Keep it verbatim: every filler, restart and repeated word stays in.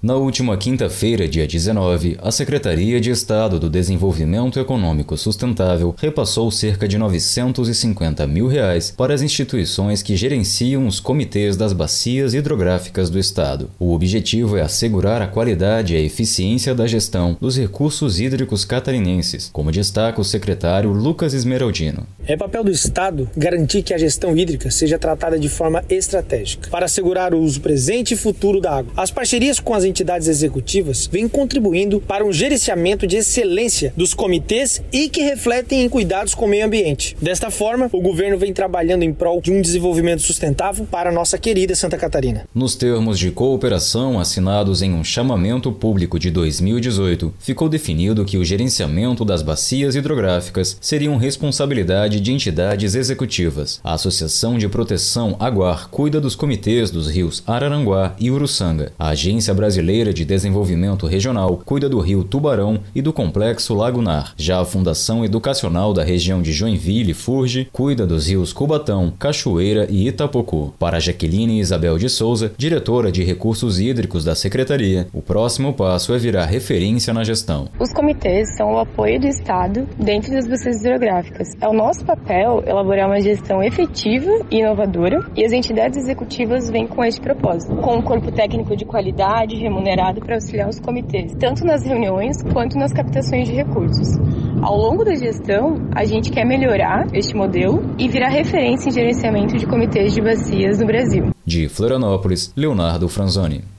Na última quinta-feira, dia dezenove, a Secretaria de Estado do Desenvolvimento Econômico Sustentável repassou cerca de novecentos e cinquenta mil reais para as instituições que gerenciam os comitês das bacias hidrográficas do Estado. O objetivo é assegurar a qualidade e a eficiência da gestão dos recursos hídricos catarinenses, como destaca o secretário Lucas Esmeraldino. É papel do Estado garantir que a gestão hídrica seja tratada de forma estratégica, para assegurar o uso presente e futuro da água. As parcerias com as entidades executivas vêm contribuindo para um gerenciamento de excelência dos comitês e que refletem em cuidados com o meio ambiente. Desta forma, o governo vem trabalhando em prol de um desenvolvimento sustentável para a nossa querida Santa Catarina. Nos termos de cooperação assinados em um chamamento público de dois mil e dezoito, ficou definido que o gerenciamento das bacias hidrográficas seriam responsabilidade de entidades executivas. A Associação de Proteção Aguar cuida dos comitês dos rios Araranguá e Uruçanga. A Agência Brasileira de Desenvolvimento Regional cuida do rio Tubarão e do Complexo Lagunar. Já a Fundação Educacional da região de Joinville e Furge cuida dos rios Cubatão, Cachoeira e Itapocu. Para Jaqueline Isabel de Souza, diretora de Recursos Hídricos da Secretaria, o próximo passo é virar referência na gestão. Os comitês são o apoio do Estado dentro das bacias hidrográficas. É o nosso papel elaborar uma gestão efetiva e inovadora, e as entidades executivas vêm com este propósito, com um corpo técnico de qualidade, remunerado para auxiliar os comitês, tanto nas reuniões quanto nas captações de recursos. Ao longo da gestão, a gente quer melhorar este modelo e virar referência em gerenciamento de comitês de bacias no Brasil. De Florianópolis, Leonardo Franzoni.